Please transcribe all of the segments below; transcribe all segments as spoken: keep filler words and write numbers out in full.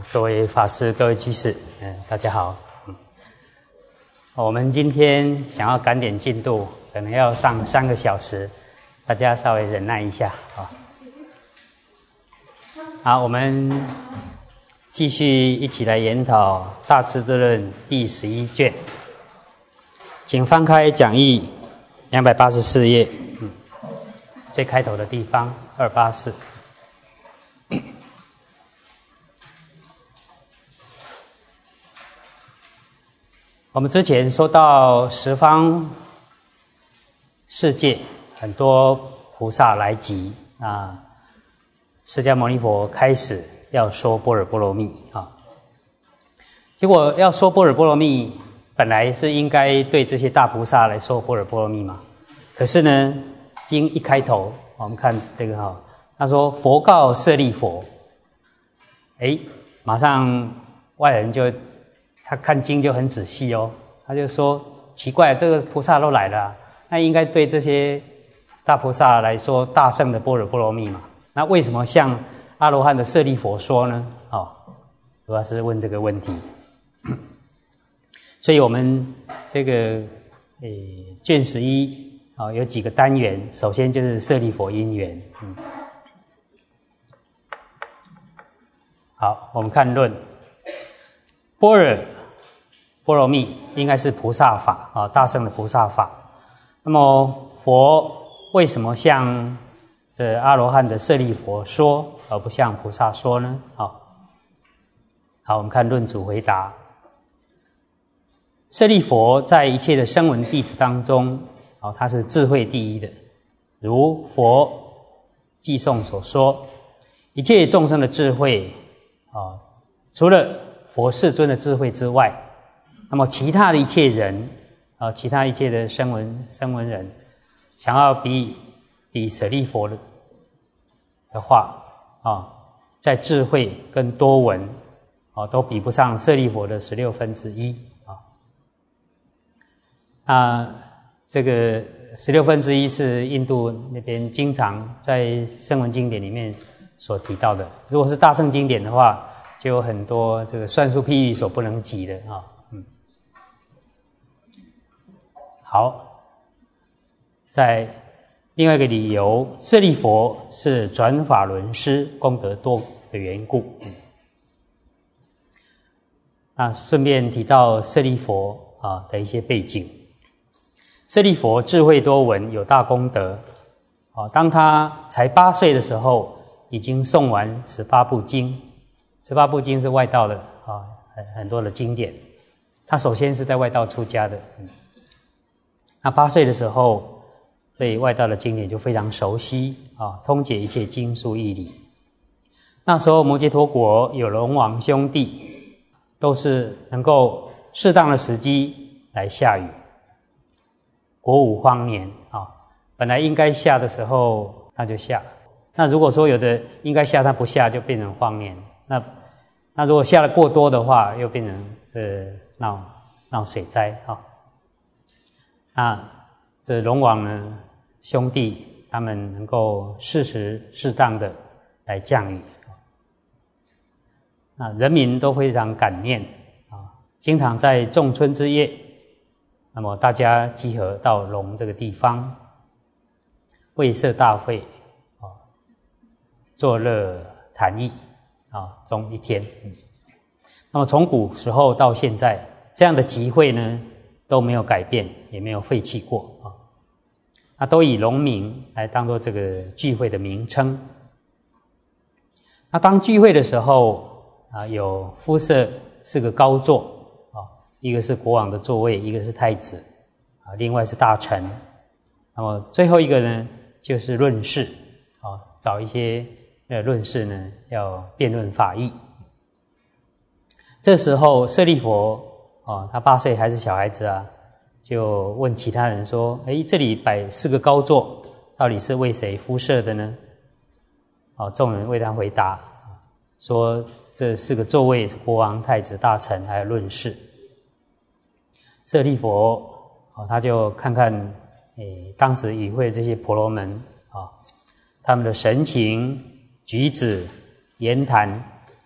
各位法师、各位居士，嗯，大家好。嗯，我们今天想要赶点进度，可能要上三个小时，大家稍微忍耐一下啊。好，我们继续一起来研讨《大智度论》第十一卷，请翻开讲义两百八十四页，嗯，最开头的地方二八四。我们之前说到十方世界很多菩萨来集啊，释迦牟尼佛开始要说般若波罗蜜啊。结果要说般若波罗蜜，本来是应该对这些大菩萨来说般若波罗蜜嘛。可是呢，经一开头，我们看这个哈，他说佛告舍利弗，哎，马上外人就。他看经就很仔细哦，他就说奇怪，这个菩萨都来了、啊，那应该对这些大菩萨来说大圣的般若波罗蜜嘛？那为什么向阿罗汉的舍利弗说呢？哦，主要是问这个问题。所以我们这个诶卷十一啊、哦、有几个单元，首先就是舍利弗因缘。嗯，好，我们看论。般若波罗蜜应该是菩萨法啊，大圣的菩萨法。那么佛为什么向这阿罗汉的舍利弗说，而不向菩萨说呢？好，好，我们看论主回答。舍利弗在一切的声闻弟子当中，啊，他是智慧第一的。如佛偈颂所说，一切众生的智慧啊，除了佛世尊的智慧之外，那么其他的一切人啊，其他一切的声闻声闻人，想要比比舍利弗的的话啊，在智慧跟多闻啊，都比不上舍利弗的十六分之一啊。啊，这个十六分之一是印度那边经常在声闻经典里面所提到的。如果是大乘经典的话，就有很多这个算术譬喻所不能及的啊，嗯，好，在另外一个理由，舍利弗是转法轮师，功德多的缘故。嗯、那顺便提到舍利弗啊的一些背景。舍利弗智慧多闻，有大功德啊。当他才八岁的时候，已经诵完十八部经。十八部经是外道的啊，很很多的经典。他首先是在外道出家的，嗯，那八岁的时候，对外道的经典就非常熟悉啊，通解一切经书义理。那时候摩羯陀国有龙王兄弟，都是能够适当的时机来下雨。国五荒年啊，本来应该下的时候，他就下。那如果说有的应该下，他不下，就变成荒年。那那如果下的过多的话，又变成这闹闹水灾啊。那这龙王呢兄弟他们能够适时适当的来降雨，那人民都非常感念啊，经常在仲春之夜，那么大家集合到龙这个地方，会设大会啊，作乐谈议。啊，中一天、嗯。那么从古时候到现在，这样的集会呢都没有改变，也没有废弃过啊。那都以龙明来当作这个聚会的名称。那当聚会的时候啊，有敷设四个高座啊，一个是国王的座位，一个是太子啊，另外是大臣。那么最后一个呢，就是论士啊，找一些。呃，论士呢要辩论法义。这时候舍利弗哦，他八岁还是小孩子啊，就问其他人说：“哎，这里摆四个高座，到底是为谁敷设的呢？”哦，众人为他回答说：“这四个座位是国王、太子、大臣还有论士。”舍利弗哦，他就看看诶，当时与会的这些婆罗门啊、哦，他们的神情。举止、言谈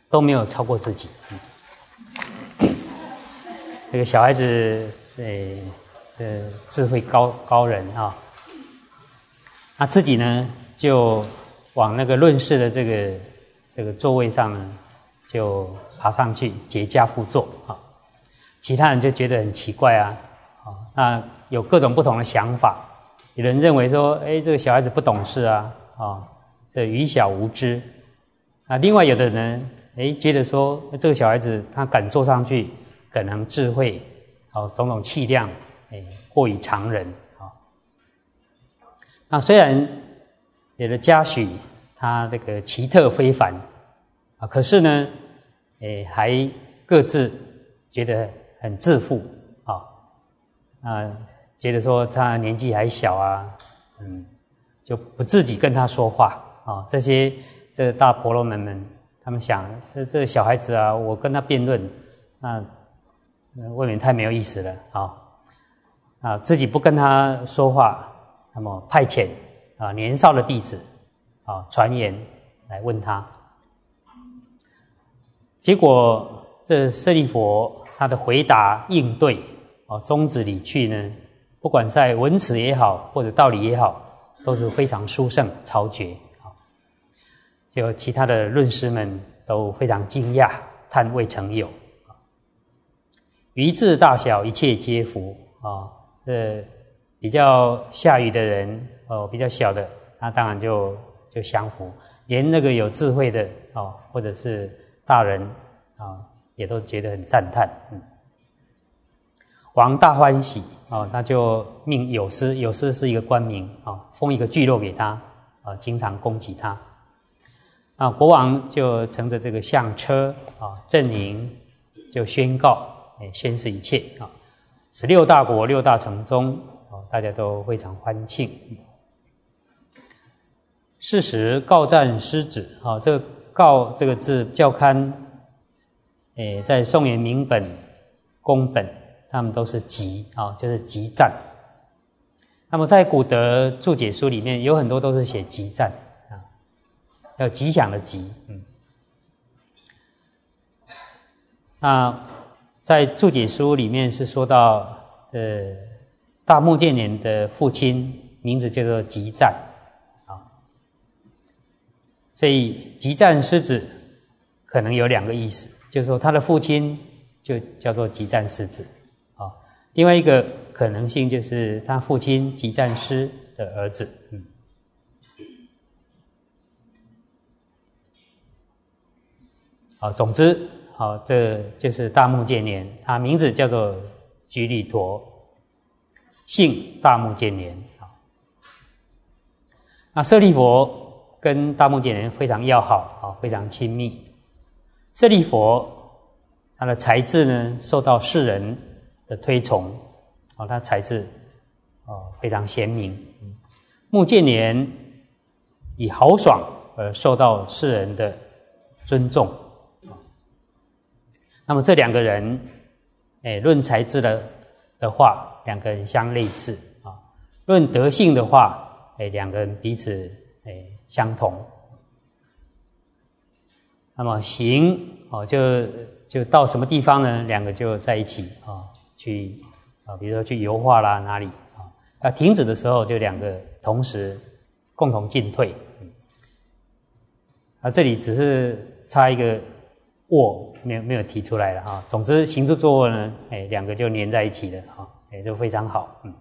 都没有超过自己。嗯、这个小孩子，呃，呃，智慧高高人啊，他自己呢就往那个论事的这个这个座位上呢，就爬上去结跏趺坐啊。其他人就觉得很奇怪啊，啊，那有各种不同的想法。有人认为说，哎，这个小孩子不懂事啊，啊，这愚小无知。啊，另外有的人，哎，觉得说这个小孩子他敢坐上去，可能智慧，哦，种种气量，哎，过于常人啊。那虽然有的嘉许他这个奇特非凡啊，可是呢，哎，还各自觉得很自负啊，啊，觉得说他年纪还小啊，嗯，就不自己跟他说话啊。这些这大婆罗门们，他们想，这这小孩子啊，我跟他辩论，那未免太没有意思了啊啊，自己不跟他说话，那么派遣啊年少的弟子啊传言来问他，结果这舍利弗他的回答应对啊，宗旨理趣呢，不管在文辞也好，或者道理也好，都是非常殊胜超绝啊。就其他的论师们都非常惊讶，叹未曾有。于智大小一切皆服啊，呃，比较下愚的人哦，比较小的，那当然就就降服，连那个有智慧的哦，或者是大人啊，也都觉得很赞叹。嗯，王大欢喜啊，他就命有司，有司是一个官名啊，封一个聚落给他啊，经常供给他。啊，国王就乘着这个象车啊，阵营就宣告。宣示一切啊，十六大国六大城中啊，大家都非常欢庆。是时告赞师子啊，这个告这个字校勘，诶，在宋元明本、宫本，他们都是吉啊，就是吉赞。那么在古德注解书里面有很多都是写吉赞啊，要吉祥的吉，嗯，那。在注解书里面是说到，呃，大目犍连的父亲名字叫做吉赞，啊，所以吉赞师子可能有两个意思，就是说他的父亲就叫做吉赞师子，啊，另外一个可能性就是他父亲吉赞师的儿子，嗯，好，总之。好，这就是大目犍连，他名字叫做居利陀，姓大目犍连。那舍利弗跟大目犍连非常要好，非常亲密。舍利弗他的才智呢，受到世人的推崇，他才智非常贤明。目犍连以豪爽而受到世人的尊重。那么这两个人，哎，论才智的的话，两个人相类似啊；论德性的话，哎，两个人彼此哎相同。那么行哦，就就到什么地方呢？两个就在一起啊，去啊，比如说去油画啦，哪里啊？那停止的时候，就两个同时共同进退。啊，这里只是差一个。卧没有没有提出来了哈，总之行住坐卧呢，哎，两个就粘在一起了哈，哎，就非常好。嗯，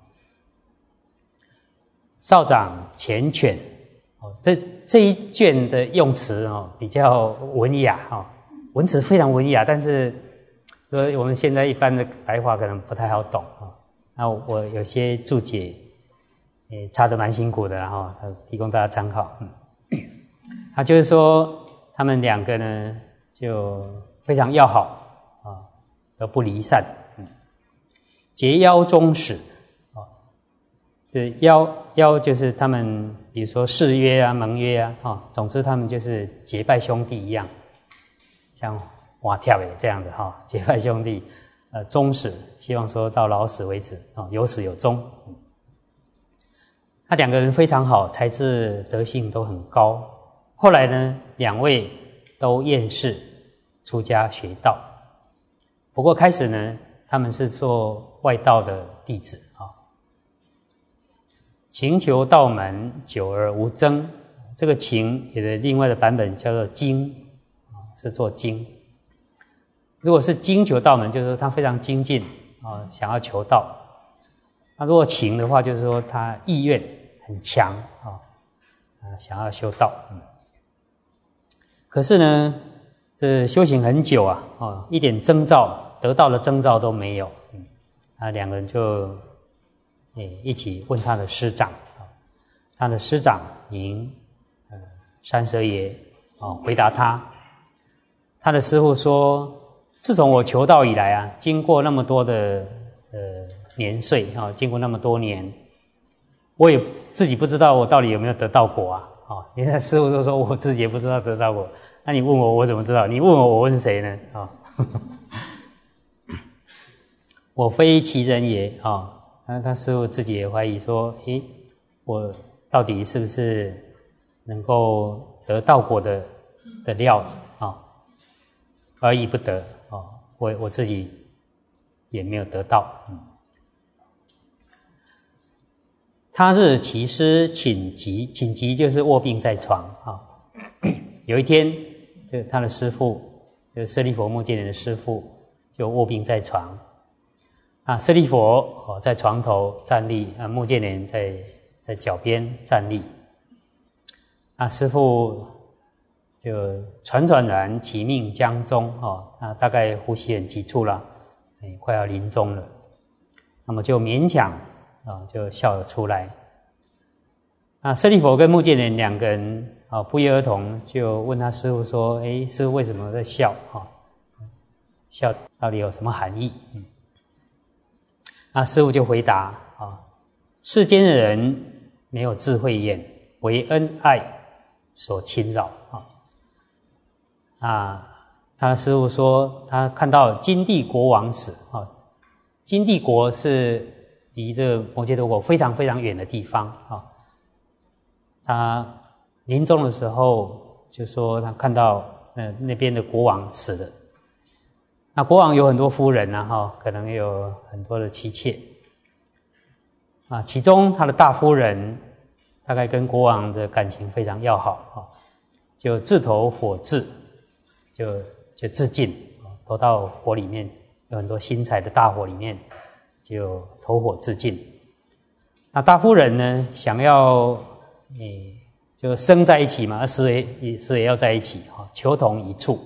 少长缱绻，哦，这这一卷的用词哦比较文雅哈，文词非常文雅，但是说我们现在一般的白话可能不太好懂啊。那我有些注解，也查得蛮辛苦的哈，提供大家参考。嗯，他就是说他们两个呢。就非常要好啊，都不离散。嗯，结腰中始啊，这腰腰就是他们，比如说誓约啊、盟约啊，啊，总之他们就是结拜兄弟一样，像瓦跳也这样子哈，结拜兄弟，呃，终始，希望说到老死为止啊，有始有终。嗯，他两个人非常好，才智德性都很高。后来呢，两位都厌世出家学道。不过开始呢，他们是做外道的弟子啊。勤求道门，久而无增。这个勤有的另外的版本叫做精，是做精。如果是精求道门，就是说他非常精进啊，想要求道。那如果勤的话，就是说他意愿很强啊，想要修道。嗯可是呢，这修行很久啊，哦，一点征兆得到的征兆都没有。嗯，啊，两个人就诶一起问他的师长，他的师长名呃山蛇爷哦，回答他，他的师父说，自从我求道以来啊，经过那么多的呃年岁啊，经过那么多年，我也自己不知道我到底有没有得到果啊。哦，你看师父都说我自己也不知道得到果，那你问我，我怎么知道？你问我，我问谁呢？啊、哦，我非其人也啊、哦。那他师父自己也怀疑说，诶，我到底是不是能够得道果的的料子啊、哦？而已不得啊、哦，我我自己也没有得到。嗯他日其师寝疾，寝疾就是卧病在床啊。有一天，这他的师父，就是舍利弗目犍连的师父，就卧病在床。啊，舍利弗哦在床头站立，啊，目犍连在在脚边站立。啊，师父就喘喘然，其命将终哦，啊，大概呼吸很急促了，哎，快要临终了。那么就勉强。啊，就笑了出来。那舍利弗跟目犍连两个人啊，不约而同就问他师父说：“哎，师父为什么在笑？啊，笑到底有什么含义？”嗯，那师父就回答：“啊，世间的人没有智慧眼，为恩爱所侵扰。”啊，啊，他的师父说，他看到金地国王死啊，金地国是离这个摩羯陀国非常非常远的地方啊。他临终的时候就说，他看到那那边的国王死了。那国王有很多夫人啊，哈，可能有很多的妻妾啊。其中他的大夫人大概跟国王的感情非常要好啊，就自投火炙，就就自尽，投到火里面，有很多新柴的大火里面。就投火自尽。那大夫人呢，想要诶，就生在一起嘛，死也死也要在一起哈，求同一处。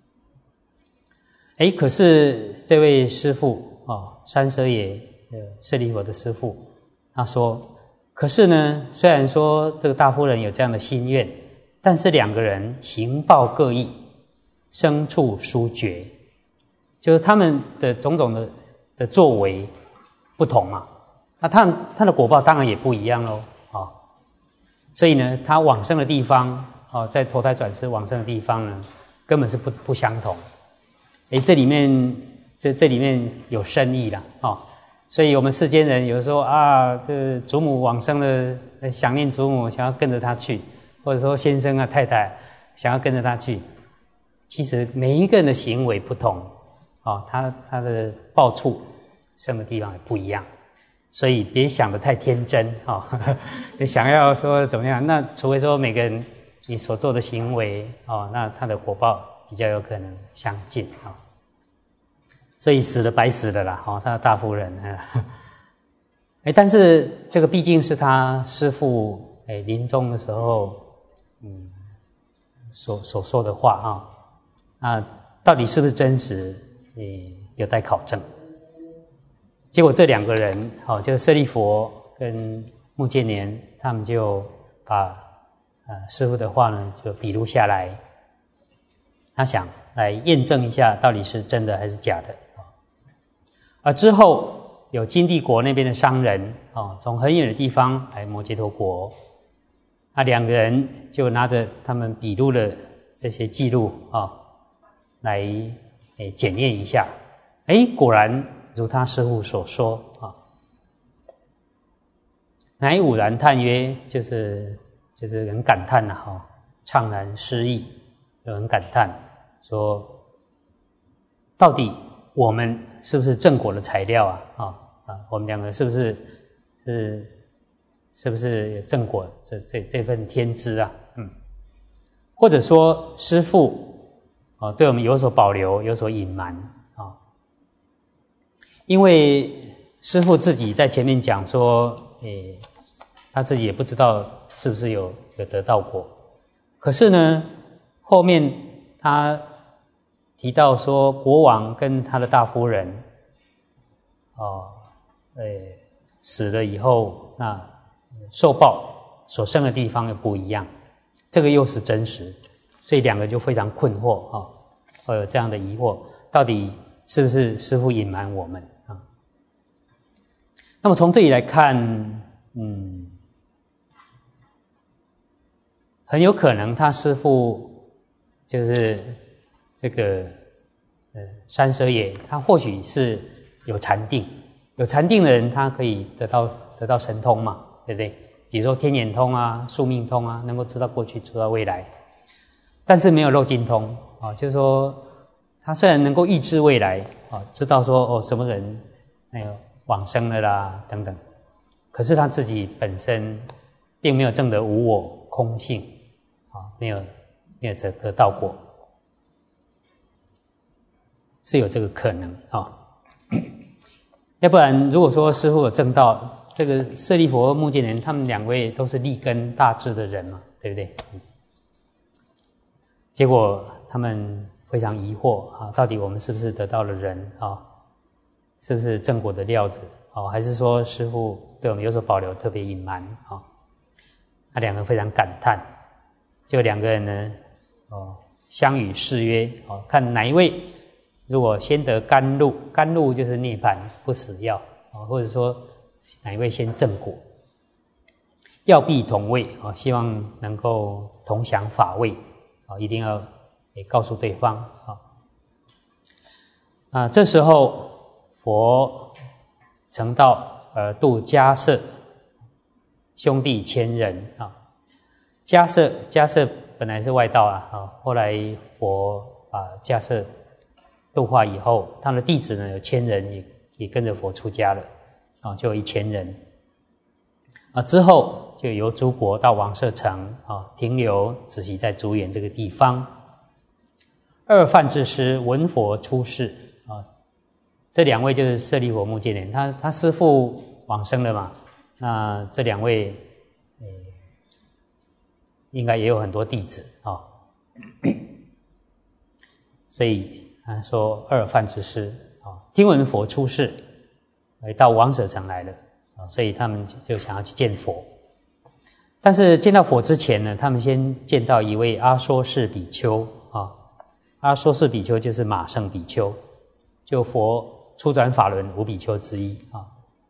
哎，可是这位师父啊，山蛇爷呃舍利弗的师父，他说，可是呢，虽然说这个大夫人有这样的心愿，但是两个人行报各异，生处殊绝，就是他们的种种的的作为不同嘛，那他他的果报当然也不一样喽，啊，所以呢，他往生的地方，哦，在投胎转世往生的地方呢，根本是不不相同。哎，这里面这这里面有深意啦，哦，所以我们世间人有时候啊，这祖母往生了，想念祖母，想要跟着他去，或者说先生啊太太想要跟着他去，其實每一個人的行為不同，哦，他他的報處生的地方也不一樣，所以別想得太天真，哦，你想要說怎麼樣，那除非說每個人你所做的行為，哦，那他的果報比較有可能相近，哦，所以死了白死了啦，哦，他的大夫人，哎，但是這個畢竟是他師父哎臨終的時候，嗯，所所說的話啊，哦，啊，到底是不是真實，也有待考證。結果這兩個人，哦，就舍利弗跟目犍連，他們就把呃師父的話呢，就筆錄下來，他想來驗證一下，到底是真的還是假的。而之後有金地國那邊的商人，哦，從很遠的地方來摩羯陀國，啊，兩個人就拿着他們筆錄的這些記錄啊，哦，來誒檢驗一下，誒，果然如他師父所說啊，乃吾然嘆曰，就是就是很感嘆吶，哈，悵然失意，就很感嘆說， 到底我们是不是正果的材料啊？啊啊，我们两个是不是是是不是正果这这这份天资啊？嗯，或者说师父啊，对我们有所保留，有所隐瞒啊？因为师父自己在前面讲说，诶，他自己也不知道是不是有有得到过，可是呢，后面他提到说，国王跟他的大夫人，哦，诶，死了以后，那受报所生的地方又不一样，这个又是真实，所以两个就非常困惑啊，会有这样的疑惑，到底是不是师父隐瞒我们啊？那么从这里来看，嗯，很有可能他师父就是这个呃三舍也，他或许是有禅定，有禅定的人，他可以得到得到神通嘛，对不对？比如说天眼通啊、宿命通啊，能够知道过去、知道未来，但是没有漏尽通啊，就是说他虽然能够预知未来啊，知道说哦什么人那个往生了啦等等，可是他自己本身并没有证得无我空性啊，没有没有得得到过，是有这个可能啊。要不然如果说师父有证道，这个舍利弗、目犍连他们两位都是立根大智的人嘛，对不对？结果他们非常疑惑啊，到底我们是不是得到了人啊？是不是正果的料子啊？还是说师父对我们有所保留，特别隐瞒啊？那两个非常感叹，就两个人呢，哦，相与誓约哦，看哪一位如果先得甘露，甘露就是涅槃不死药啊，或者说哪一位先正果，要必同位啊，希望能够同享法位啊，一定要也告诉对方啊。啊，这时候佛成道而度迦叶兄弟千人啊。迦叶迦叶本来是外道啊，啊，后来佛把迦叶度化以后，他的弟子呢有千人也也跟着佛出家了。啊，就有一千人啊，之后就由诸国到王舍城啊，停留止息在竹园这个地方。二梵志师闻佛出世啊，这两位就是舍利弗、目犍连，他他师父往生了嘛，那这两位呃，应该也有很多弟子啊，所以他说二梵志师啊，听闻佛出世。到王舍城来了啊，所以他们就想要去见佛。但是见到佛之前呢，他们先见到一位阿说示比丘啊。阿说示比丘就是马胜比丘，就佛初转法轮五比丘之一啊。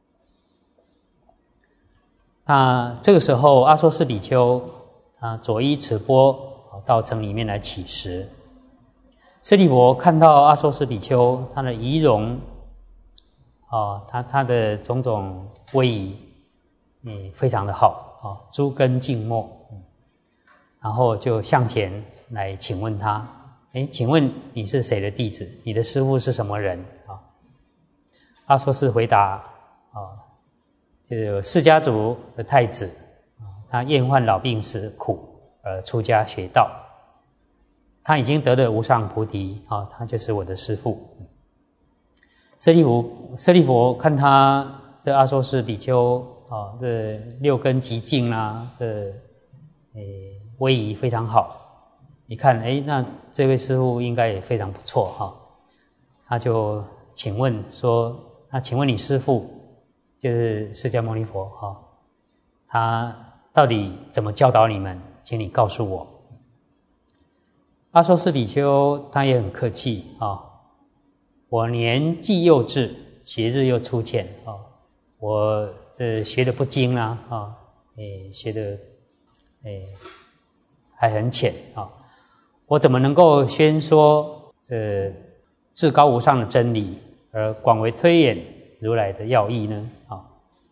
那这个时候，阿说示比丘啊左依持钵到城里面来乞食。舍利弗看到阿说示比丘他的仪容。哦，他他的种种威仪，嗯，非常的好哦，诸根静默，嗯，然后就向前来请问他，哎，请问你是谁的弟子？你的师父是什么人啊？阿说示回答啊，就是有释迦族的太子啊，他厌患老病死苦而出家学道，他已经得了无上菩提啊，他就是我的师父。舍利弗，舍利弗看他这阿说示比丘啊，这六根极净啦，这诶威仪非常好。一看，哎，那这位师父应该也非常不错哈、啊。他就请问说：“那请问你师父就是释迦牟尼佛哈、啊，他到底怎么教导你们？请你告诉我。”阿说示比丘他也很客气啊。我年纪幼稚，学日又粗浅啊，我这学的不精啦啊，诶，学的诶还很浅啊，我怎么能够宣说这至高无上的真理，而广为推演如来的要义呢？啊，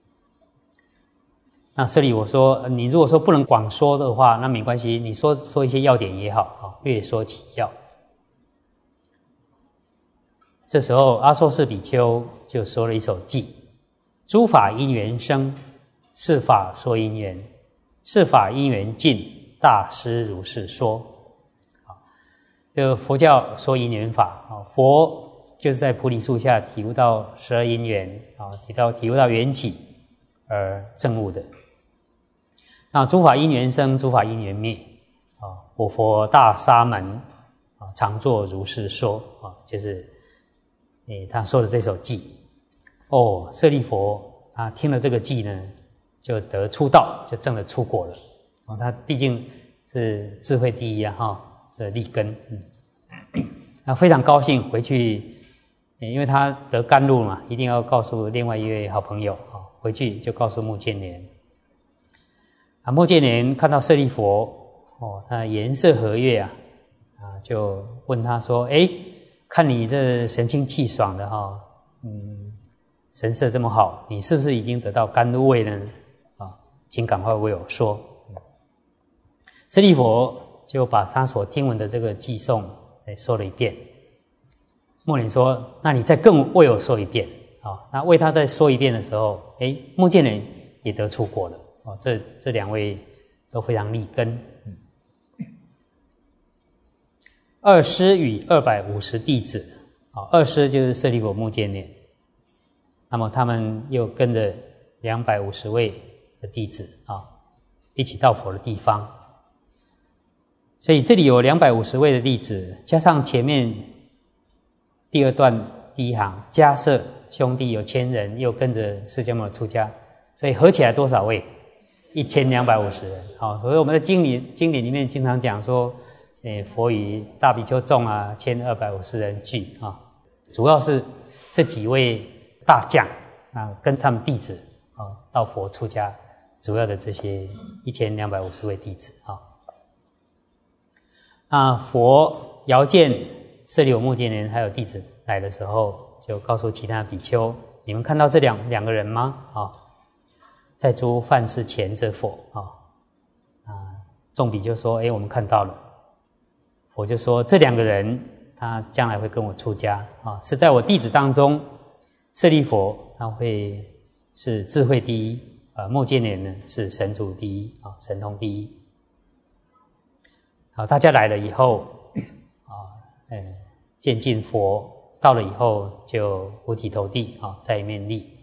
那这里我说，你如果说不能广说的话，那没关系，你说说一些要点也好啊，略说其要。 这时候阿阇世比丘就说了一首偈：诸法因缘生，是法说因缘，是法因缘尽，大师如是说。就佛教说因缘法，佛就是在菩提树下体悟到十二因缘，体到体悟到缘起而证悟的。那诸法因缘生，诸法因缘灭，我佛大沙门常作如是说，就是他说的这首偈。哦，舍利弗他听了这个偈呢，就得出道，就证了出果了。哦，他毕竟是智慧第一啊，哈的立根，嗯，他非常高兴回去，因为他得甘露嘛，一定要告诉另外一位好朋友啊，回去就告诉目犍连。啊，目犍连看到舍利弗，哦，他颜色和悦啊，啊，就问他说：“哎，看你这神清气爽的哈，嗯，神色这么好，你是不是已经得到甘露味呢？啊，请赶快为我说。”舍利弗就把他所听闻的这个偈颂再说了一遍。目连说：“那你再更为我说一遍。”啊，那为他再说一遍的时候，哎，目犍连也得出果了。哦，这这两位都非常立根。嗯，二师与二百五十弟子，啊，二师就是舍利弗、目犍连，那么他们又跟着两百五十位的弟子啊，一起到佛的地方。所以这里有两百五十位的弟子，加上前面第二段第一行，迦摄兄弟有千人，又跟着释迦牟尼出家，所以合起来多少位？一千两百五十人。好，所以我们的经里经典里面经常讲说，诶，佛与大比丘众啊，千二百五十人聚啊，主要是这几位大将啊，跟他们弟子啊，到佛出家，主要的这些一千两百五十位弟子啊。那佛遥见舍利弗、目犍连还有弟子来的时候，就告诉其他比丘：“你们看到这两两个人吗？啊，在诸饭之前者否？”啊，啊，众比丘说：“哎，我们看到了。”佛就说：“这两个人，他将来会跟我出家啊，是在我弟子当中，舍利弗他会是智慧第一，啊，目犍连呢是神足第一，啊，神通第一。”好，大家来了以后，啊，呃，见尽佛，到了以后就五体投地，啊，在一面立。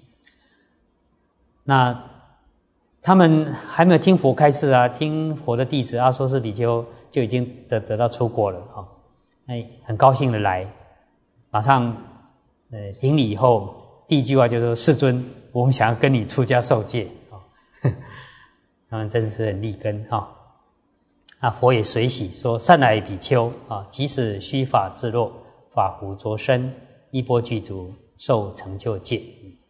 那他们还没有听佛开示啊，听佛的弟子阿阇世比丘就已经得得到出果了，啊，哎，很高兴的来，马上呃顶礼以后，第一句话就说：“世尊，我们想要跟你出家受戒。”啊，他们真是很立根哈。那佛也随喜说：“善来比丘啊，即使须法自落，法胡着身，衣钵具足，受成就戒。”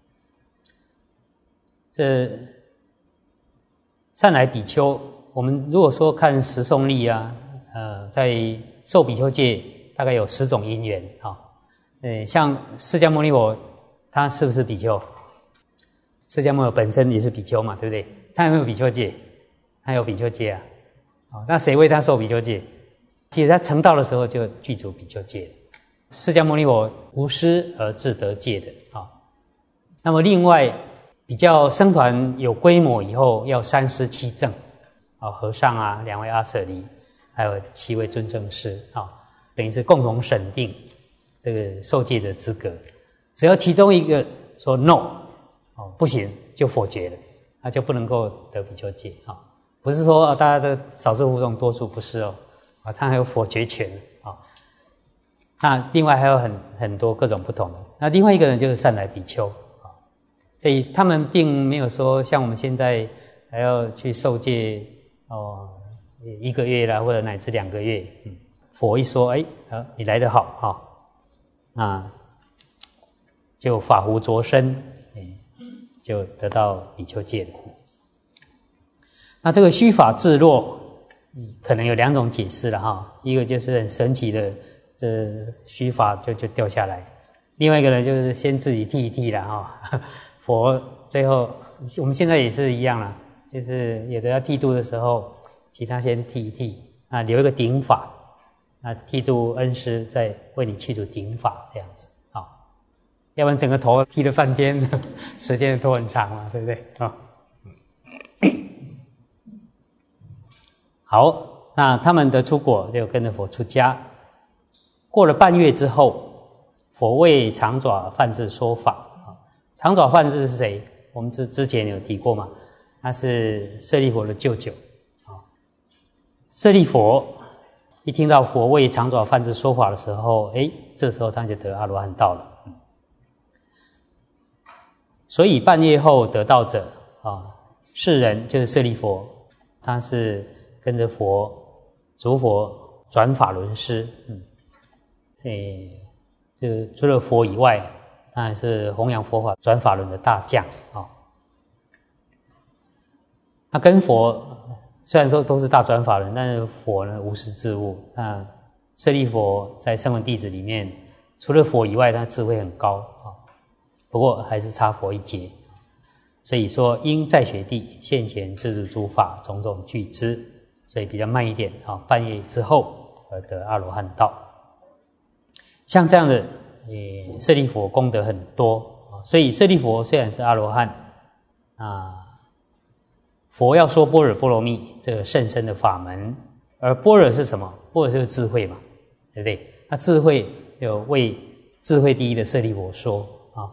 这善来比丘，我们如果说看十诵例啊，呃，在受比丘戒大概有十种因缘啊。呃，像释迦牟尼佛，他是不是比丘？释迦牟尼佛本身也是比丘嘛，对不对？他有没有比丘戒？他有比丘戒啊。哦，那谁为他受比丘戒？其实他成道的时候就具足比丘戒。释迦牟尼佛无师而自得戒的啊。那么另外比较僧团有规模以后，要三师七正啊，和尚啊，两位阿舍离，还有七位尊正师啊，等于是共同审定这个受戒的资格。只要其中一个说 no 哦，不行，就否决了，他就不能够得比丘戒啊。不是说、哦、大家的少数服从多数，不是哦，啊，他还有否决权啊。那另外还有很很多各种不同的。那另外一个人就是善来比丘啊，所以他们并没有说像我们现在还要去受戒哦，一个月啦，或者乃至两个月。嗯，佛一说，哎，啊，你来得好哈，那就法胡着身，就得到比丘戒了。那这个须法自落，可能有两种解释了哈。一个就是很神奇的，这须法就就掉下来；另外一个呢，就是先自己剃一剃了哈。佛最后，我们现在也是一样啦，就是有的要剃度的时候，其他先剃一剃，啊，留一个顶法，那剃度恩师再为你去除顶法，这样子啊。 要不然整个头剃了半天，时间都很长嘛，对不对啊？好，那他们的出国就跟着佛出家，过了半月之后，佛为长爪梵志说法。长爪梵志是谁？我们之之前有提过嘛，他是舍利弗的舅舅。舍利弗一听到佛为长爪梵志说法的时候，哎，这时候他就得阿罗汉道了。所以半月后得道者啊，是人就是舍利弗，他是跟着佛诸佛转法轮师，嗯，所以就除了佛以外，他还是弘扬佛法转法轮的大将啊。他跟佛虽然说都是大转法轮，但是佛呢无实自悟。那舍利弗在声闻弟子里面，除了佛以外，他智慧很高啊，不过还是差佛一截。所以说，因在学地现前自助诸法种种具知，所以比较慢一点啊。半月之后而得阿罗汉道。像这样的，呃，舍利弗功德很多啊。所以舍利弗虽然是阿罗汉啊，佛要说般若波罗蜜这个甚深的法门，而般若是什么？般若就是智慧嘛，对不对？那智慧有为智慧第一的舍利弗说啊。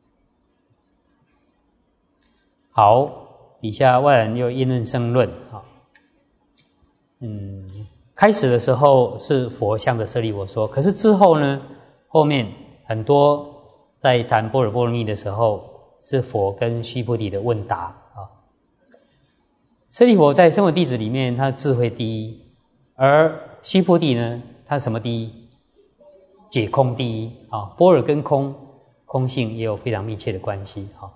好，底下外人又因论生论啊。嗯，开始的时候是佛向着舍利弗说，可是之后呢，后面很多在谈般若波罗蜜的时候，是佛跟须菩提的问答啊。舍利弗在声闻弟子里面，他智慧第一，而须菩提呢，他什么第一？解空第一啊。般若跟空空性也有非常密切的关系啊。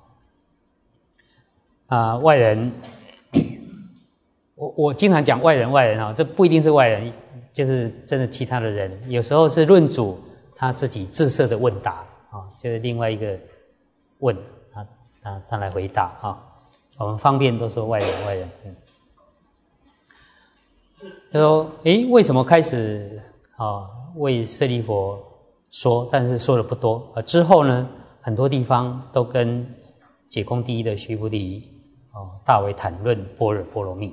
啊，外人，我我经常讲外人外人啊，这不一定是外人，就是真的其他的人，有时候是论主他自己自设的问答啊，就是另外一个问他他他来回答啊。我们方便都说外人外人。嗯，他说：“诶，为什么开始啊为舍利弗说，但是说的不多？而之后呢，很多地方都跟解空第一的须菩提哦大为谈论般若波罗蜜。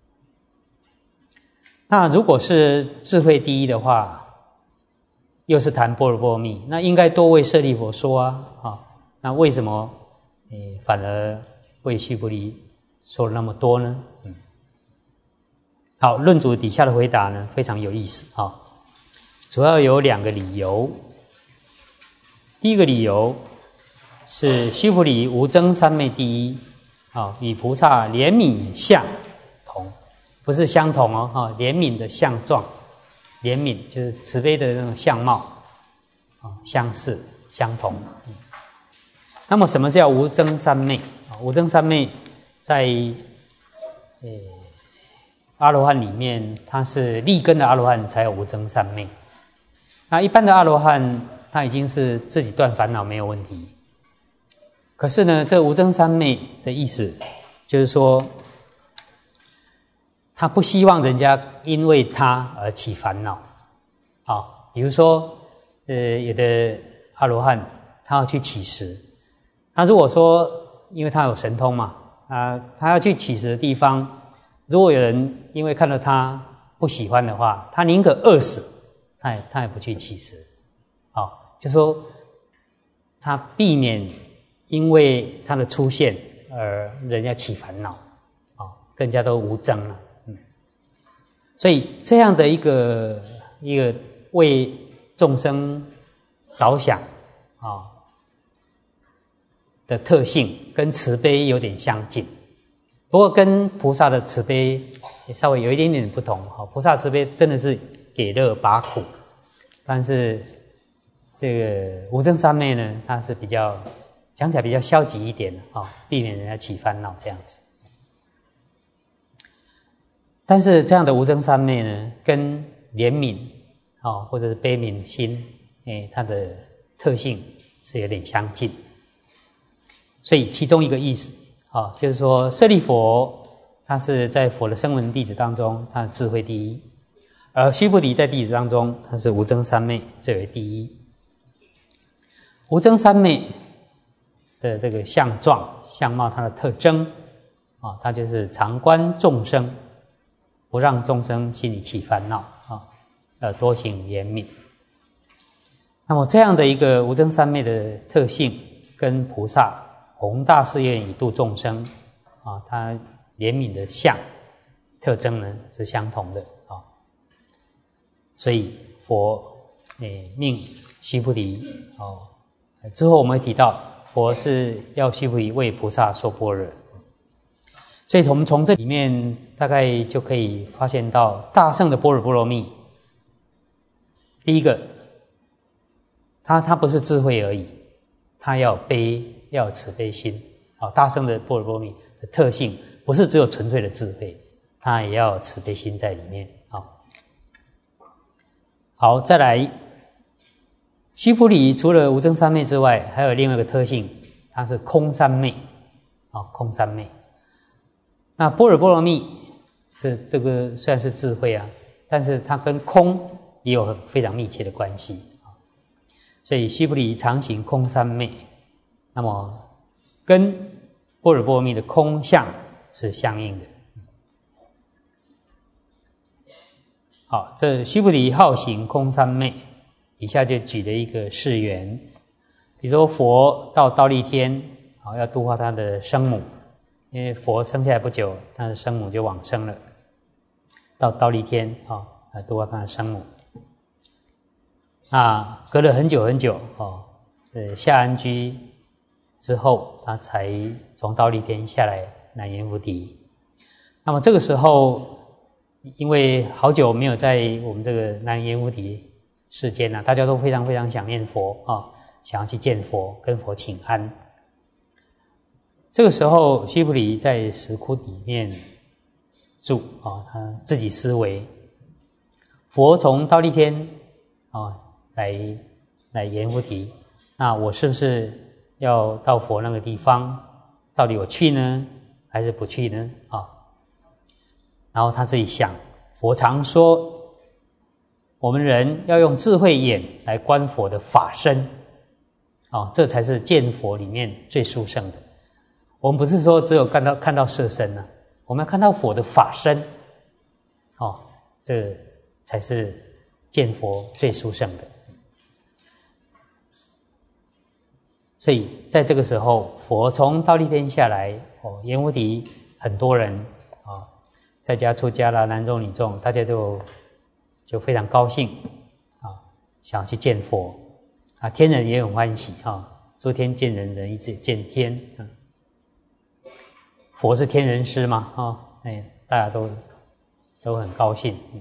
那如果是智慧第一的话，又是谈般若波罗蜜，那应该多为舍利弗说啊啊，那为什么诶反而为须菩提说了那么多呢？嗯，好，论主底下的回答呢非常有意思啊，主要有两个理由。第一个理由是须菩提无争三昧第一啊，与菩萨怜悯相同，不是相同哦，哈，怜悯的相状，怜悯就是慈悲的那种相貌啊，相似相同。嗯，那么什么叫无争三昧？无争三昧在呃阿罗汉里面，它是立根的阿罗汉才有无争三昧。那一般的阿罗汉，他已经是自己断烦恼没有问题。可是呢，这无争三昧的意思，就是说，他不希望人家因为他而起烦恼。啊，比如说，呃，有的阿罗汉他要去乞食，他如果说，因为他有神通嘛，啊，他要去乞食的地方，如果有人因为看到他不喜欢的话，他宁可饿死，他也他也不去乞食。啊，就说他避免因为他的出现而人家起烦恼，啊，更加都无争了。嗯，所以这样的一个一个为众生着想啊的特性，跟慈悲有点相近，不过跟菩萨的慈悲也稍微有一点点不同。哈，菩萨慈悲真的是给乐拔苦，但是这个无争三昧呢，它是比较讲起来比较消极一点啊，避免人家起烦恼这样子。但是这样的无争三昧呢，跟怜悯啊或者是悲悯心，哎，它的特性是有点相近。所以其中一个意思啊，就是说舍利弗他是在佛的声闻弟子当中，他的智慧第一；而须菩提在弟子当中，他是无争三昧最为第一。 无争三昧的这个相状、相貌，它的特征啊，它就是常观众生，不让众生心里起烦恼啊，呃，多行怜悯。那么这样的一个无争三昧的特性，跟菩萨宏大誓愿以度众生啊，他怜悯的相特征呢是相同的啊。所以佛诶命须菩提哦，之后我们会提到佛是要须菩提为菩萨说般若，所以我们从这里面大概就可以发现到大乘的般若波罗蜜，第一个，它它不是智慧而已，它要有悲，要有慈悲心。好，大乘的般若波罗蜜的特性不是只有纯粹的智慧，它也要有慈悲心在里面。好，好，再来，须菩提除了无争三昧之外，还有另外一个特性，它是空三昧。啊，空三昧。那般若波罗蜜是这个虽然是智慧啊，但是它跟空也有非常密切的关系。所以须菩提常行空三昧，那么跟般若波罗蜜的空相是相应的。好，这须菩提好行空三昧，底下就举了一个誓言，比如说佛到忉利天，好要度化他的生母，因为佛生下来不久，他的生母就往生了，到忉利天啊，来度化他的生母。啊，隔了很久很久哦，呃，下安居之后，他才从忉利天下来南阎浮提。那么这个时候，因为好久没有在我们这个南阎浮提世间呢、啊，大家都非常非常想念佛啊、哦，想要去见佛，跟佛请安。这个时候，须菩提在石窟里面住啊、哦，他自己思维，佛从忉利天啊。哦来来阎浮提，那我是不是要到佛那个地方？到底我去呢，还是不去呢？啊，然后他自己想，佛常说，我们人要用智慧眼来观佛的法身，啊，这才是见佛里面最殊胜的。我们不是说只有看到看到色身呢，我们要看到佛的法身，哦，这才是见佛最殊胜的。所以在这个时候，佛从忉利天下来，哦，阎浮提很多人啊、哦，在家出家啦，男众女众，大家都就非常高兴啊、哦，想要去见佛啊，天人也很欢喜啊、哦，诸天见人，人亦见天啊。佛是天人师嘛，啊、哦，哎，大家都都很高兴。嗯、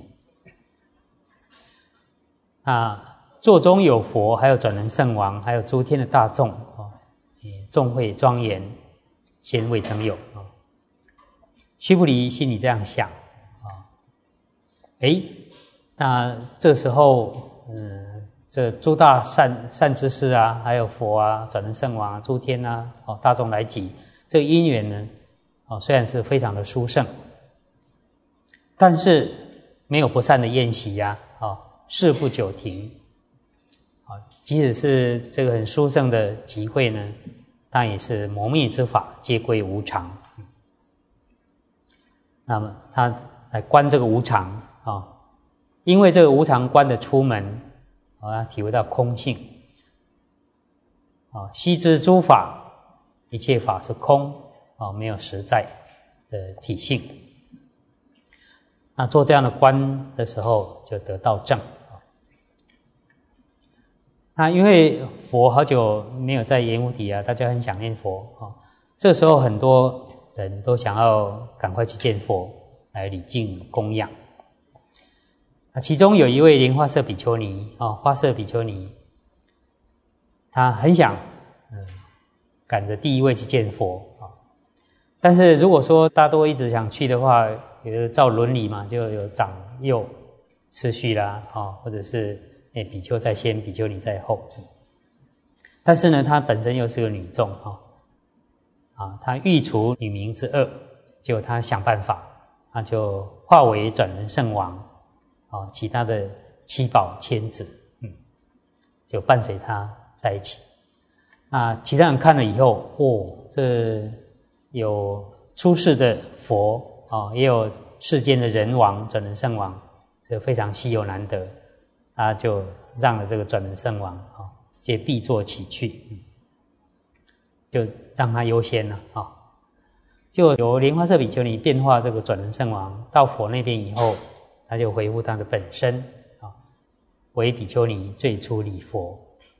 啊。座中有佛，还有转轮圣王，还有诸天的大众啊，众会庄严，先未曾有啊。须菩提心里这样想啊，哎，那这时候，嗯，这诸大善善知识啊，还有佛啊，转轮圣王、诸天啊，哦，大众来集，这个因缘呢，哦，虽然是非常的殊胜，但是没有不散的宴席呀，啊，事不久停。啊，即使是这个很殊胜的集会呢，但也是磨灭之法，皆归无常。那么他来观这个无常啊，因为这个无常观的出门，啊，他体会到空性。啊，悉知诸法，一切法是空啊，没有实在的体性。那做这样的观的时候，就得到正。那因为佛好久没有在阎浮提啊，大家很想念佛啊、哦。这时候很多人都想要赶快去见佛，来礼敬供养。那其中有一位莲花色比丘尼啊、哦，花色比丘尼，他很想嗯赶着第一位去见佛啊、哦。但是如果说大多一直想去的话，有照伦理嘛，就有长幼次序啦啊、哦，或者是。哎，比丘在先，比丘尼在后。但是呢，她本身又是个女众哈，啊，她欲除女名之恶，结果她想办法，她就化为转轮圣王，啊，其他的七宝千子，嗯，就伴随她在一起。 啊，其他人看了以后，哦，这有出世的佛啊，也有世间的人王、转轮圣王，这非常稀有难得，他就让了这个转轮圣王啊，借必座起去，就让他优先了啊。就由莲花色比丘尼变化这个转轮圣王到佛那边以后，他就恢复他的本身啊，为比丘尼最初礼佛。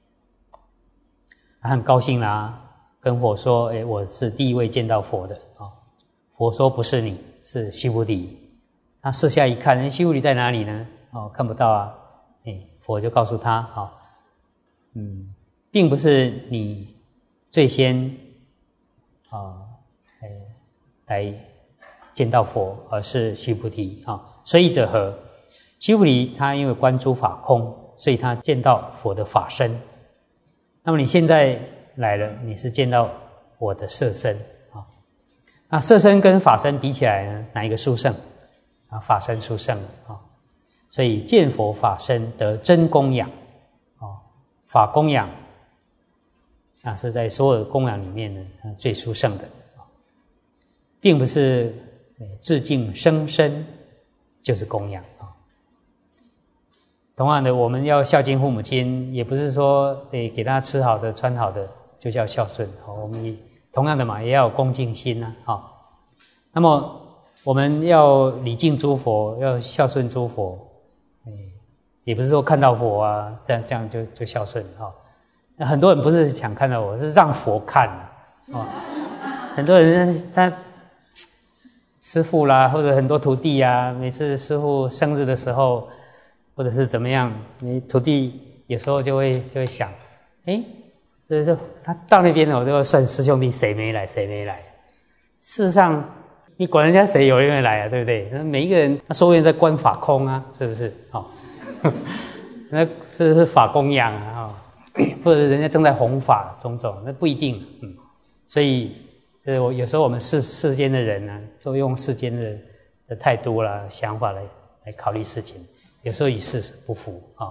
他很高兴啦，跟佛说：“哎，我是第一位见到佛的啊。”佛说：“不是你，是须菩提。”他四下一看，须菩提在哪里呢？哦，看不到啊。哎，佛就告诉他：“好，嗯，并不是你最先啊，哎，来见到佛，而是须菩提啊。所以者何？须菩提他因为观诸法空，所以他见到佛的法身。那么你现在来了，你是见到我的色身啊。那色身跟法身比起来呢，哪一个殊胜啊？法身殊胜啊。所以见佛法身得真供养啊，法供养啊是在所有的供养里面呢最殊胜的啊，并不是致敬生身就是供养啊。同样的，我们要孝敬父母亲，也不是说诶给他吃好的穿好的就叫孝顺，我们也同样的嘛，也要有恭敬心啊。好，那么我们要礼敬诸佛，要孝顺诸佛，诶也不是说看到佛啊，这样这样就就孝顺啊。很多人不是想看到我，是让佛看啊。很多人他师父啦，或者很多徒弟啊，每次师父生日的时候。或者是怎么样，你徒弟有时候就会就会想，哎，这这他到那边了，我就要算师兄弟谁没来，谁没来。事实上，你管人家谁有没有来啊，对不对？那每一个人，他说不定在观法空啊，是不是？哦，那这是法供养啊，或者人家正在弘法种种，那不一定。嗯，所以这我有时候我们世世间的人呢，都用世间的的态度啦、想法来来考虑事情。有时候与事实不符啊、哦，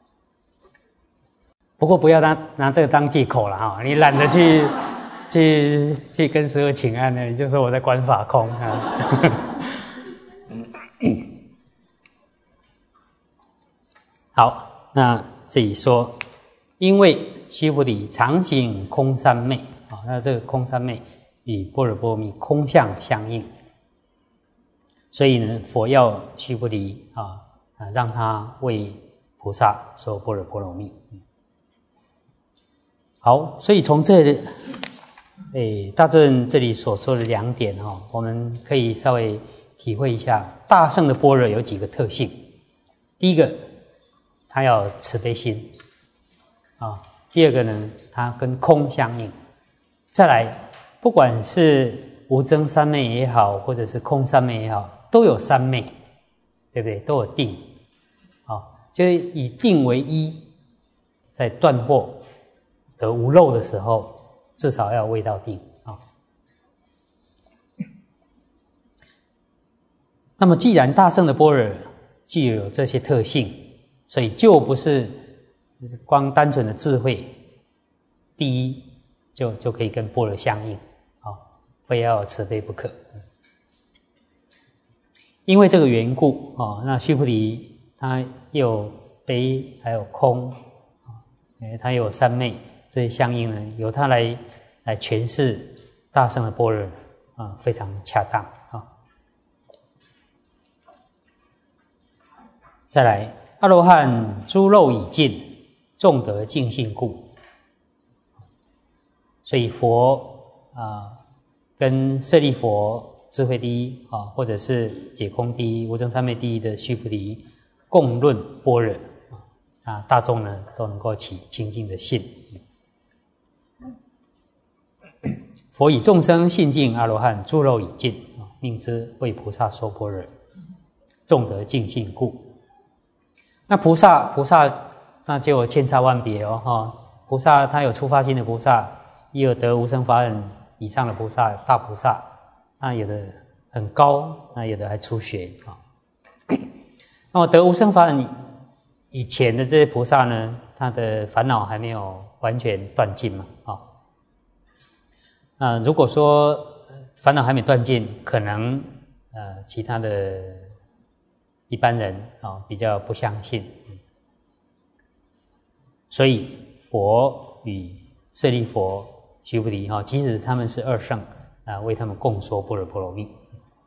不过不要拿拿这个当借口了哈、哦，你懒得去去去跟师父请安呢，你就说我在观法空啊。好，那这里说，因为须菩提常行空三昧啊、哦，那这个空三昧与般若波罗蜜空相相应，所以呢，佛要须菩提啊。啊，让他为菩萨说般若波罗蜜。好，所以从这，诶，大尊这里所说的两点哦，我们可以稍微体会一下大乘的般若有几个特性。第一个，它要慈悲心啊；第二个呢，它跟空相应。再来，不管是无争三昧也好，或者是空三昧也好，都有三昧。对不对？都有定，好，就是以定为一，在断惑得无漏的时候，至少要未到定啊。那么，既然大乘的般若具有这些特性，所以就不是光单纯的智慧，第一就就可以跟般若相应啊，非要有慈悲不可。因为这个缘故啊，那须菩提他有悲还有空啊，他有三昧，这些相应呢，由他来来诠释大乘的般若啊，非常恰当啊。再来，阿罗汉诸漏已尽，众得净信故，所以佛啊跟舍利佛。智慧第一啊，或者是解空第一、无争三昧第一的须菩提共论般若啊，大众呢都能够起清净的信。佛以众生信净阿罗汉诸漏已尽啊，命之为菩萨说般若，众得净信故。那菩萨菩萨那就有千差万别哦哈，菩萨他有出发心的菩萨，也有得无生法忍以上的菩萨，大菩萨。那有的很高，那有的还初学啊。那么得无生法忍以前的这些菩萨呢，他的烦恼还没有完全断尽嘛啊， 啊，如果说烦恼还没断尽，可能呃其他的一般人啊、哦、比较不相信，所以佛与舍利佛、须菩提哈，即使他们是二圣啊，为他们共说般若波罗蜜。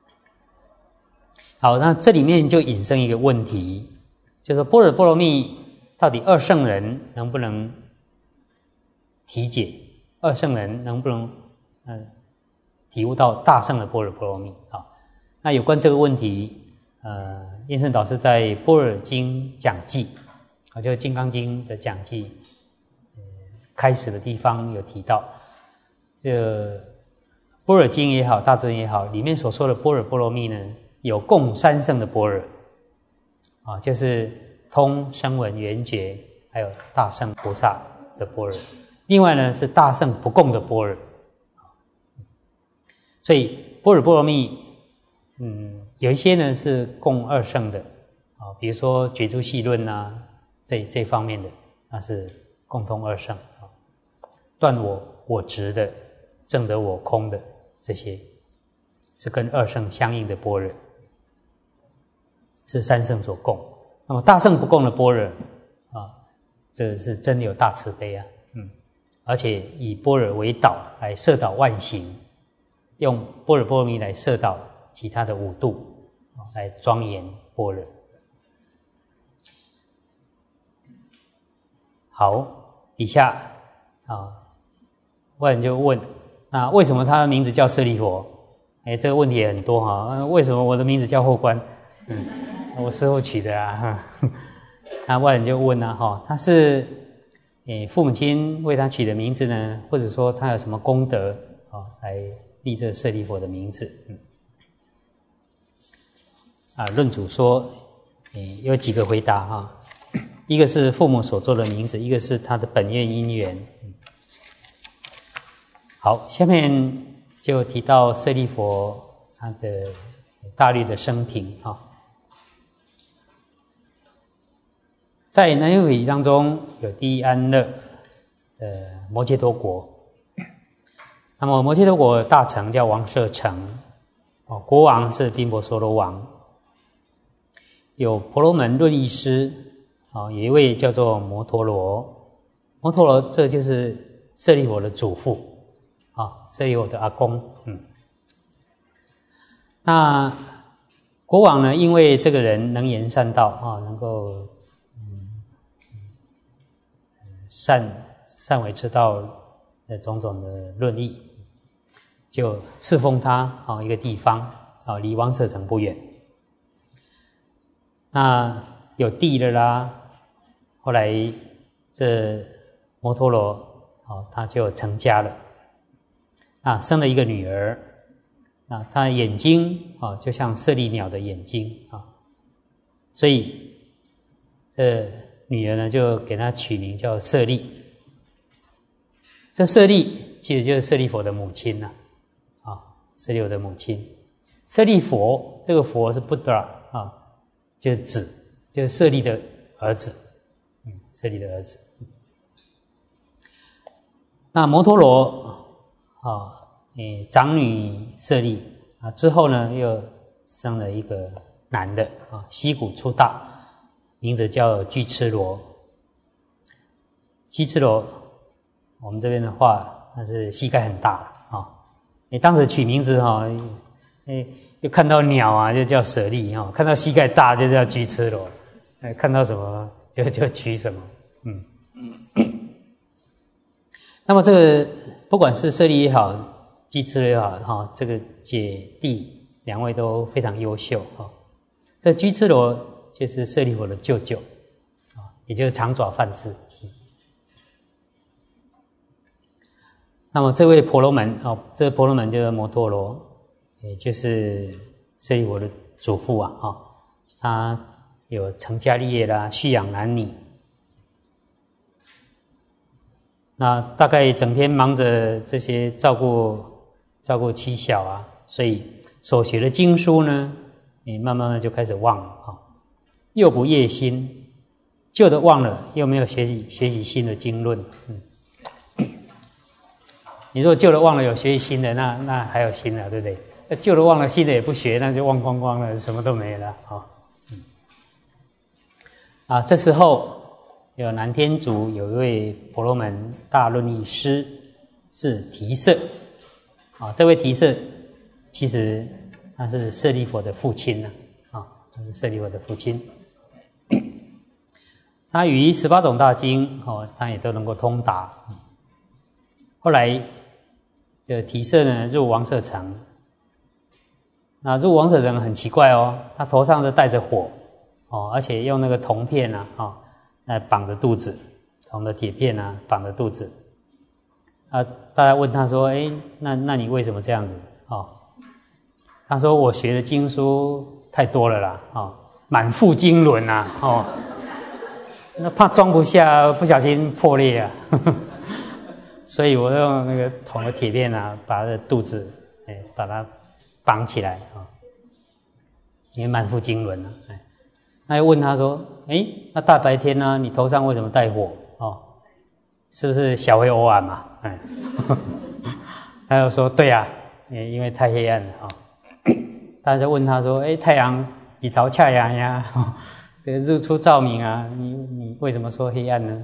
好，那这里面就引申一个问题，就是般若波罗蜜到底二圣人能不能体解？二圣人能不能嗯、呃、体悟到大圣的般若波罗蜜？啊，那有关这个问题，呃，印顺导师在《般若经讲记》啊，就是《金刚经》的讲记，呃，开始的地方有提到，这《般若经》也好，《大智也好，里面所说的般若波罗蜜呢，有共三圣的般若，啊，就是通声闻缘觉，还有大圣菩萨的般若。另外呢，是大圣不共的般若。所以般若波罗蜜，嗯，有一些呢是共二圣的，啊，比如说觉诸系论啊，这这方面的，那是共通二圣啊，断我我执的，证得我空的，这些是跟二圣相应的般若，是三圣所共。那么大圣不共的般若啊，这是真有大慈悲啊，嗯，而且以般若为导来摄导万行。用般若波罗蜜来摄导其他的五度，来庄严般若。好，底下啊，外人就问：那为什么他的名字叫舍利佛？哎，这个问题也很多哈。为什么我的名字叫后观？嗯，我师父取的啊。那外人就问了、啊、哈，他是诶父母亲为他取的名字呢，或者说他有什么功德啊来立这舍利佛的名字？嗯，啊，论主说，嗯，有几个回答哈，一个是父母所做的名字，一个是他的本愿因缘。嗯，好，下面就提到舍利佛他的大律的生平哈，在南游语当中有第一安乐的摩揭陀国。那么摩揭陀国大城叫王舍城，哦，国王是宾婆娑罗王，有婆罗门论义师，哦，有一位叫做摩陀罗，摩陀罗这就是舍利佛的祖父，啊、哦，舍利佛的阿公，嗯。那国王呢，因为这个人能言善道啊、哦，能够嗯善善为之道的种种的论议，就赐封他啊一个地方啊，离王舍城不远。那有地了啦，后来这摩陀罗啊，他就成家了，啊，生了一个女儿，啊，他的眼睛啊就像舍利鸟的眼睛啊，所以这女儿呢就给他取名叫舍利。这舍利其实就是舍利佛的母亲呐、啊，啊，舍利佛的母亲。舍利佛这个佛是 Buddha 啊，就是子，就是舍利的儿子，嗯，舍利的儿子。那摩陀罗啊，诶，长女舍利啊，之后呢又生了一个男的啊，西谷出道，名字叫居痴罗。居痴罗。我们这边的话，那是膝盖很大啊。你当时取名字哈，哎，又看到鸟啊，就叫舍利哈；看到膝盖大，就叫居痴罗；哎，看到什么就就取什么。嗯。那么这个不管是舍利也好，居痴罗也好哈，这个姐弟两位都非常优秀哈。这居痴罗就是舍利佛的舅舅啊，也就是长爪梵志。那么这位婆罗门哦，这个婆罗门就是摩陀罗，也就是舍利佛的祖父啊，哦，他有成家立业啦，蓄养男女。那大概整天忙着这些照顾照顾妻小啊，所以所学的经书呢，你慢慢就开始忘了啊，哦，又不业心，旧的忘了，又没有学习学习新的经论，嗯。 你如果旧的忘了有学新的，那那还有新的，对不对？旧的忘了，新的也不学，那就忘光光了，什么都没了啊、哦嗯。啊，这时候有南天竺有一位婆罗门大论义师，是提舍啊。这位提舍其实他是舍利弗的父亲呢，啊，他是舍利弗的父亲。他于十八种大经哦，他也都能够通达。后来这提舍呢入王舍城。那入王舍城很奇怪哦，他头上都带着火哦，而且用那个铜片啊，哦，来绑着肚子，铜的铁片啊绑着肚子。啊，大家问他说：“哎，那那你为什么这样子？”哦，他说：“我学的经书太多了啦，哦，满腹经纶呐，哦，那怕装不下，不小心破裂啊，呵呵所以我用那个铜的铁片啊，把他的肚子，哎，把它绑起来啊，因为满腹经纶啊。哎，那又问他说：“哎，那大白天呢、啊，你头上为什么带火？哦，是不是小会偶尔嘛？”哎，他又说：“对啊，因为太黑暗了啊。”大家就问他说：“哎，太阳几头恰阳呀？哦，这个日出照明啊，你你为什么说黑暗呢？”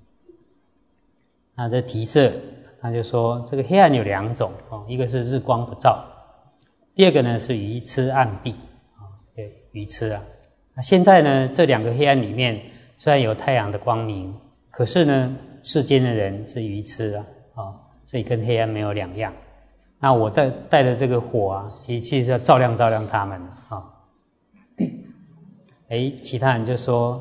那这提舍他就说：“这个黑暗有两种哦，一个是日光不照。”第二个呢是愚痴暗蔽啊，对，愚痴啊。那现在呢，这两个黑暗里面虽然有太阳的光明，可是呢，世间的人是愚痴啊，啊，所以跟黑暗没有两样。那我在带的这个火啊，其实其实要照亮照亮他们啊。哎，其他人就说：“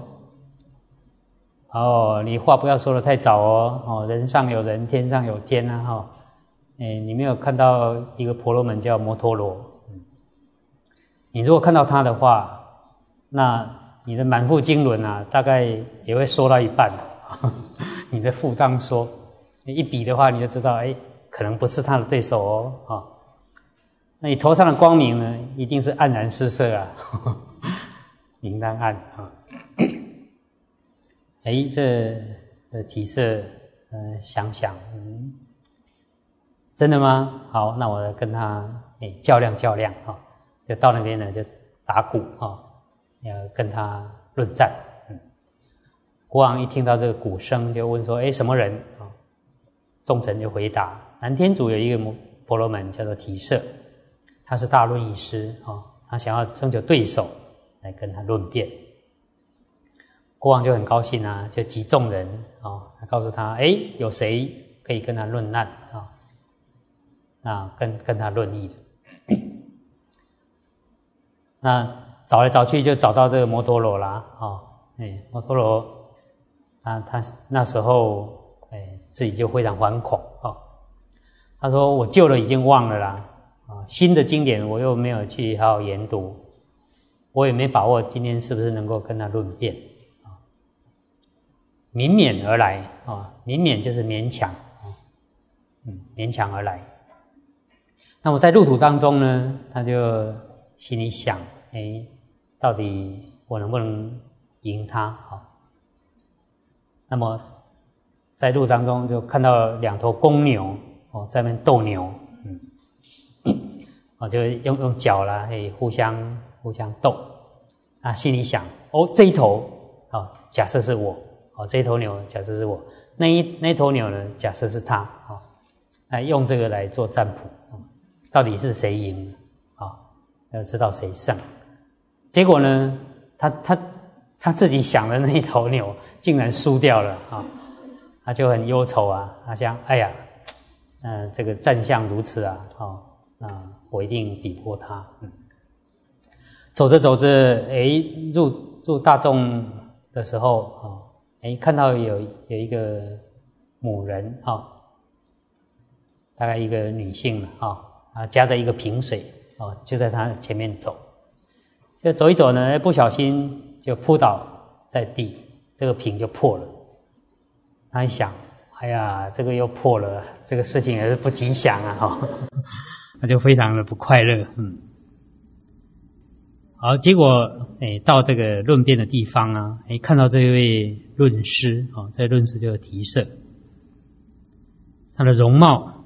哦，你话不要说得太早哦，哦，人上有人，天上有天啊，哈、哦。”哎，你没有看到一个婆罗门叫摩陀罗，嗯，你如果看到他的话，那你的满腹经纶啊，大概也会说到一半，你的腹当说，一比的话，你就知道，哎，可能不是他的对手哦，啊、哦，那你头上的光明呢，一定是黯然失色啊，明当暗啊，哎，这呃提舍，呃，想想，嗯。真的吗？好，那我跟他诶较量较量啊，就到那边呢就打鼓啊，要跟他论战。嗯，国王一听到这个鼓声，就问说：“哎，什么人？”啊，众臣就回答：“南天竺有一个婆罗门叫做提舍，他是大论义师啊，他想要征求对手来跟他论辩。”国王就很高兴啊，就集众人啊，告诉他：“哎，有谁可以跟他论难啊？”啊，跟跟他论议的，那找来找去就找到这个摩陀罗啦，哦，哎，摩陀罗，他他那时候哎自己就非常惶恐哦，他说我旧的已经忘了啦，啊，新的经典我又没有去好好研读，我也没把握今天是不是能够跟他论辩啊，勉勉而来啊，勉勉就是勉强啊，嗯，勉强而来。那么在路途当中呢，他就心里想：哎，到底我能不能赢他？啊，那么在路当中就看到两头公牛哦，在那边斗牛，嗯，哦，就用用脚啦，哎，互相互相斗。啊，心里想：哦，这一头哦，假设是我，哦，这一头牛假设是我，那一那一头牛呢，假设是他，哦，来用这个来做占卜。到底是谁赢啊？要知道谁胜。结果呢，他他他自己想的那一头牛竟然输掉了啊！他就很忧愁啊，他想：哎呀，嗯、呃，这个战象如此啊，哦，啊，我一定比不过他。嗯，走着走着，哎，入入大众的时候，哦，哎，看到有有一个母人啊、哦，大概一个女性啊。哦啊，夹着一个瓶水哦，就在他前面走，就走一走呢，不小心就扑倒在地，这个瓶就破了。他一想，哎呀，这个又破了，这个事情也是不吉祥啊，哈、哦，他就非常的不快乐，嗯。好，结果哎，到这个论辩的地方啊，哎，看到这位论师啊、哦，这位论师就是提舍，他的容貌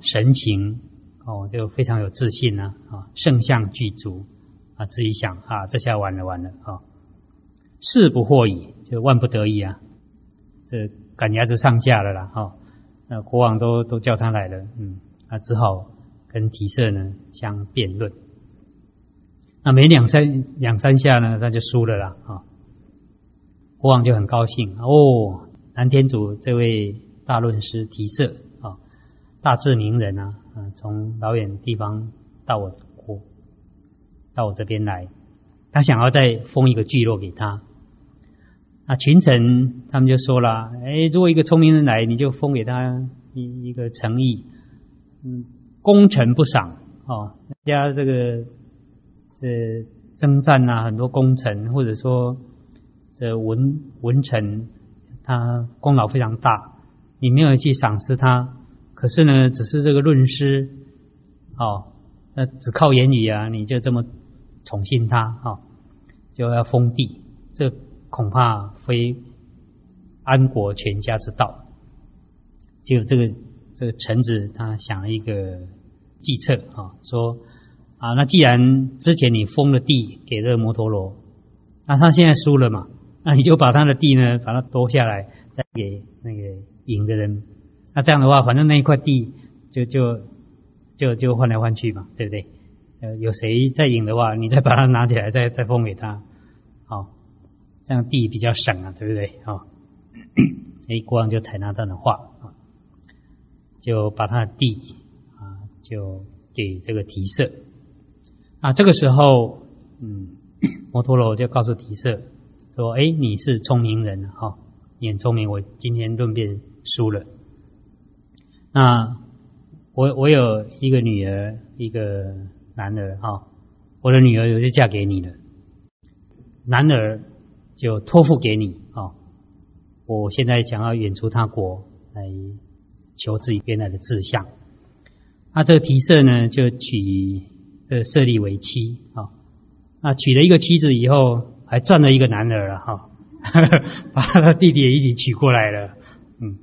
神情哦，就非常有自信啊，啊，圣相具足啊，自己想啊，这下完了完了啊，事不惑矣，就万不得已啊，这赶鸭子上架了啦，哈，那国王都都叫他来了，嗯，他只好跟提舍呢相辩论。那没两三两三下呢，他就输了啦，啊，国王就很高兴哦，南天竺这位大论师提舍啊，大智明人啊，啊，从老远地方到我国，到我这边来，他想要再封一个聚落给他。那群臣他们就说了，哎，如果一个聪明人来，你就封给他一一个城邑，嗯，功臣不赏哦，人家这个是征战啊，很多功臣或者说这文文臣，他功劳非常大，你没有去赏识他，可是呢，只是这个论师，哦，那只靠言语啊，你就这么宠信他，哦，就要封地，这恐怕非安国全家之道。结果这个这个臣子他想了一个计策啊、哦，说啊，那既然之前你封了地给这个摩陀罗，那他现在输了嘛，那你就把他的地呢，把它夺下来，再给那个赢的人。那这样的话，反正那一块地就就就就换来换去嘛，对不对？呃，有谁再赢的话，你再把它拿起来，再再封给他，好、哦，这样地比较省啊，对不对？啊、哦，哎，国王就采纳他的话啊，就把他的地啊就给这个提舍。啊，这个时候，嗯，摩陀罗就告诉提舍说：“哎，你是聪明人哈、哦，你很聪明，我今天论辩输了。那我我有一个女儿，一个男儿哈、哦，我的女儿我就嫁给你了，男儿就托付给你哦。我现在想要远出他国来求自己原来的志向。那这个提舍呢，就娶这舍利为妻啊、哦。那娶了一个妻子以后，还赚了一个男儿了哈、哦，把他的弟弟也一起娶过来了。嗯，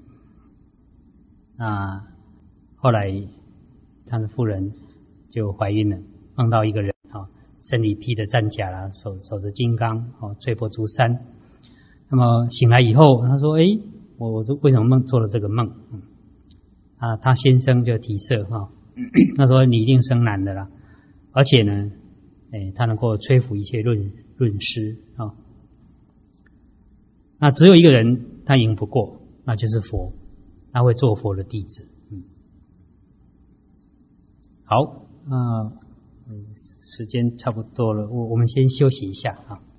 那后来他的夫人就怀孕了，梦到一个人啊、哦，身体披着战甲啦，手手持金刚哦，坠破诸山。那么醒来以后，他说：“哎，我我为什么梦做了这个梦？”嗯，啊，他先生就提舍哈、哦，他说：“你一定生男的啦，而且呢，哎，他能够摧伏一切论论师啊、哦。那只有一个人他赢不过，那就是佛，他会做佛的弟子。嗯，好，啊、呃，时间差不多了，我我们先休息一下啊。